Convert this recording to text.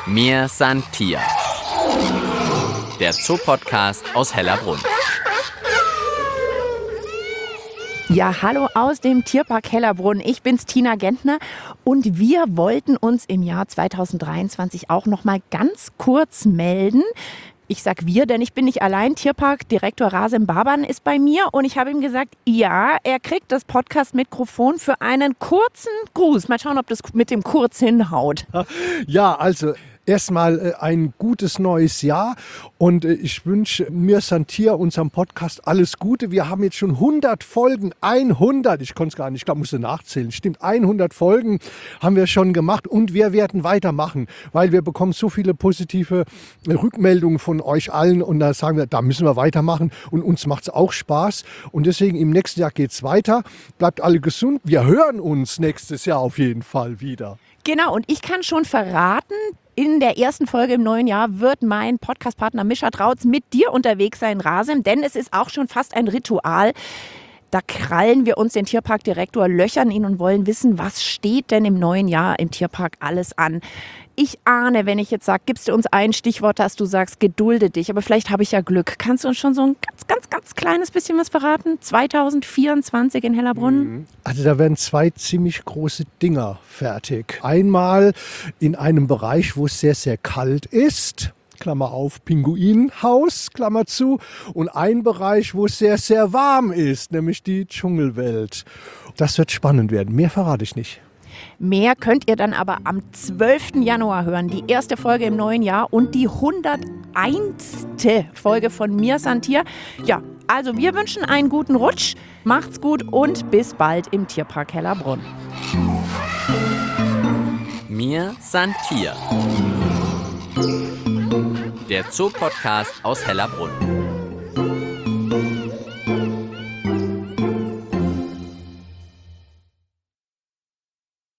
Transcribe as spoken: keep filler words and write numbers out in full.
Mir san Tier, der Zoopodcast aus Hellerbrunn. Ja, hallo aus dem Tierpark Hellerbrunn. Ich bin's, Tina Gentner, und wir wollten uns im Jahr zweitausenddreiundzwanzig auch noch mal ganz kurz melden. Ich sag wir, denn ich bin nicht allein. Tierparkdirektor Rasim Baban ist bei mir und ich habe ihm gesagt, ja, er kriegt das Podcast-Mikrofon für einen kurzen Gruß. Mal schauen, ob das mit dem kurz hinhaut. Ja, also erstmal äh, ein gutes neues Jahr und äh, ich wünsche Mir san Tier, unserem Podcast, alles Gute. Wir haben jetzt schon hundert Folgen, hundert, ich konnte es gar nicht, ich glaube, musste nachzählen. Stimmt, hundert Folgen haben wir schon gemacht und wir werden weitermachen, weil wir bekommen so viele positive äh, Rückmeldungen von euch allen und da sagen wir, da müssen wir weitermachen und uns macht es auch Spaß und deswegen im nächsten Jahr geht es weiter. Bleibt alle gesund, wir hören uns nächstes Jahr auf jeden Fall wieder. Genau, und ich kann schon verraten, in der ersten Folge im neuen Jahr wird mein Podcastpartner Mischa Trautz mit dir unterwegs sein, Rasim, denn es ist auch schon fast ein Ritual. Da krallen wir uns den Tierparkdirektor, löchern ihn und wollen wissen, was steht denn im neuen Jahr im Tierpark alles an. Ich ahne, wenn ich jetzt sage, gibst du uns ein Stichwort, dass du sagst, gedulde dich, aber vielleicht habe ich ja Glück. Kannst du uns schon so ein ganz, ganz, ganz kleines bisschen was verraten? zweitausendvierundzwanzig in Hellerbrunn? Also da werden zwei ziemlich große Dinger fertig. Einmal in einem Bereich, wo es sehr, sehr kalt ist. Klammer auf, Pinguinhaus, Klammer zu. Und ein Bereich, wo es sehr, sehr warm ist, nämlich die Dschungelwelt. Das wird spannend werden. Mehr verrate ich nicht. Mehr könnt ihr dann aber am zwölften Januar hören. Die erste Folge im neuen Jahr und die hunderteinste Folge von Mir san Tier. Ja, also wir wünschen einen guten Rutsch. Macht's gut und bis bald im Tierpark Hellerbrunn. Mir san Tier, der Zoopodcast aus Hellerbrunn.